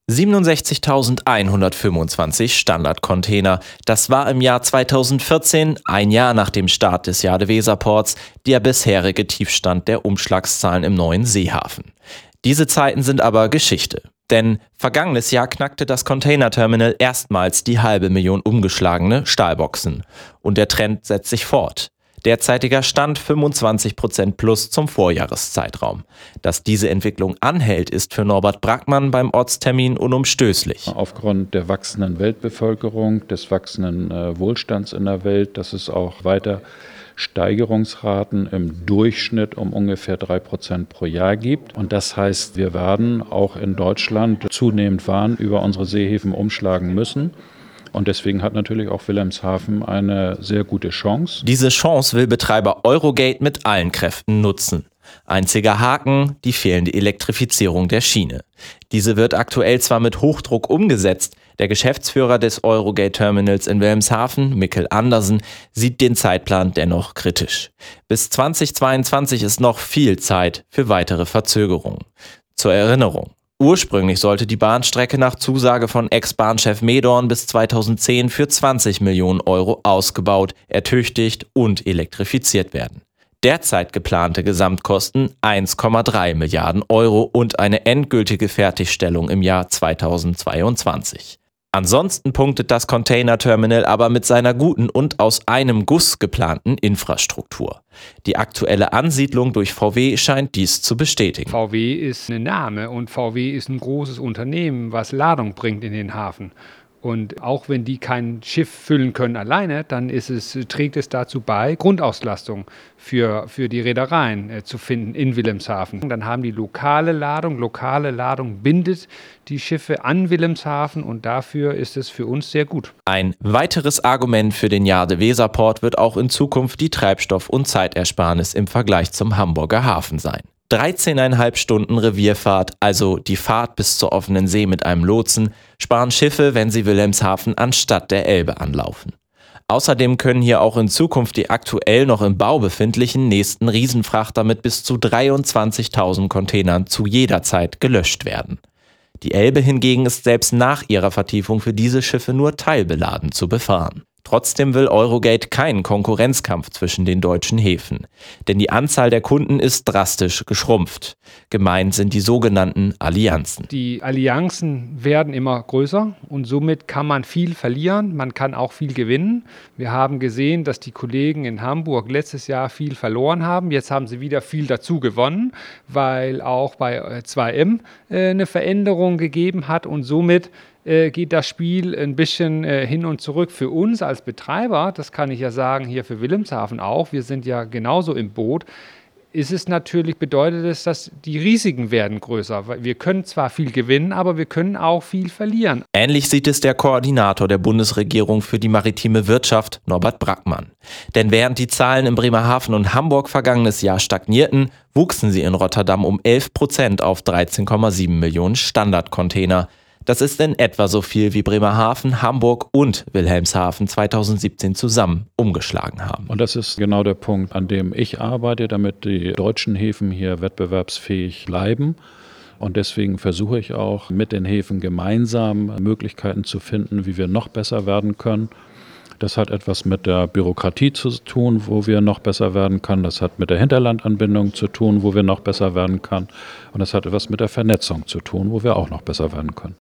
67.125 Standardcontainer. Das war im Jahr 2014, ein Jahr nach dem Start des Jade-Weser-Ports, der bisherige Tiefstand der Umschlagszahlen im neuen Seehafen. Diese Zeiten sind aber Geschichte. Denn vergangenes Jahr knackte das Containerterminal erstmals die 500.000 umgeschlagene Stahlboxen. Und der Trend setzt sich fort. Derzeitiger Stand 25% plus zum Vorjahreszeitraum. Dass diese Entwicklung anhält, ist für Norbert Brackmann beim Ortstermin unumstößlich. Aufgrund der wachsenden Weltbevölkerung, des wachsenden Wohlstands in der Welt, dass es auch weiter Steigerungsraten im Durchschnitt um ungefähr 3% pro Jahr gibt. Und das heißt, wir werden auch in Deutschland zunehmend Waren über unsere Seehäfen umschlagen müssen. Und deswegen hat natürlich auch Wilhelmshaven eine sehr gute Chance. Diese Chance will Betreiber Eurogate mit allen Kräften nutzen. Einziger Haken, die fehlende Elektrifizierung der Schiene. Diese wird aktuell zwar mit Hochdruck umgesetzt, der Geschäftsführer des Eurogate-Terminals in Wilhelmshaven, Mikkel Andersen, sieht den Zeitplan dennoch kritisch. Bis 2022 ist noch viel Zeit für weitere Verzögerungen. Zur Erinnerung: Ursprünglich sollte die Bahnstrecke nach Zusage von Ex-Bahnchef Medorn bis 2010 für 20 Millionen Euro ausgebaut, ertüchtigt und elektrifiziert werden. Derzeit geplante Gesamtkosten 1,3 Milliarden Euro und eine endgültige Fertigstellung im Jahr 2022. Ansonsten punktet das Containerterminal aber mit seiner guten und aus einem Guss geplanten Infrastruktur. Die aktuelle Ansiedlung durch VW scheint dies zu bestätigen. VW ist ein Name und VW ist ein großes Unternehmen, was Ladung bringt in den Hafen. Und auch wenn die kein Schiff füllen können alleine, dann trägt es dazu bei, Grundauslastung für die Reedereien zu finden in Wilhelmshaven. Dann haben die lokale Ladung bindet die Schiffe an Wilhelmshaven und dafür ist es für uns sehr gut. Ein weiteres Argument für den Jade-Weser-Port wird auch in Zukunft die Treibstoff- und Zeitersparnis im Vergleich zum Hamburger Hafen sein. 13,5 Stunden Revierfahrt, also die Fahrt bis zur offenen See mit einem Lotsen, sparen Schiffe, wenn sie Wilhelmshaven anstatt der Elbe anlaufen. Außerdem können hier auch in Zukunft die aktuell noch im Bau befindlichen nächsten Riesenfrachter mit bis zu 23.000 Containern zu jeder Zeit gelöscht werden. Die Elbe hingegen ist selbst nach ihrer Vertiefung für diese Schiffe nur teilbeladen zu befahren. Trotzdem will Eurogate keinen Konkurrenzkampf zwischen den deutschen Häfen, denn die Anzahl der Kunden ist drastisch geschrumpft. Gemeint sind die sogenannten Allianzen. Die Allianzen werden immer größer und somit kann man viel verlieren, man kann auch viel gewinnen. Wir haben gesehen, dass die Kollegen in Hamburg letztes Jahr viel verloren haben. Jetzt haben sie wieder viel dazu gewonnen, weil auch bei 2M eine Veränderung gegeben hat und somit geht das Spiel ein bisschen hin und zurück für uns als Betreiber. Das kann ich ja sagen, hier für Wilhelmshaven auch. Wir sind ja genauso im Boot. Bedeutet es, dass die Risiken werden größer. Wir können zwar viel gewinnen, aber wir können auch viel verlieren. Ähnlich sieht es der Koordinator der Bundesregierung für die maritime Wirtschaft, Norbert Brackmann. Denn während die Zahlen in Bremerhaven und Hamburg vergangenes Jahr stagnierten, wuchsen sie in Rotterdam um 11% auf 13,7 Millionen Standardcontainer. Das ist in etwa so viel wie Bremerhaven, Hamburg und Wilhelmshaven 2017 zusammen umgeschlagen haben. Und das ist genau der Punkt, an dem ich arbeite, damit die deutschen Häfen hier wettbewerbsfähig bleiben. Und deswegen versuche ich auch mit den Häfen gemeinsam Möglichkeiten zu finden, wie wir noch besser werden können. Das hat etwas mit der Bürokratie zu tun, wo wir noch besser werden können. Das hat mit der Hinterlandanbindung zu tun, wo wir noch besser werden können. Und das hat etwas mit der Vernetzung zu tun, wo wir auch noch besser werden können.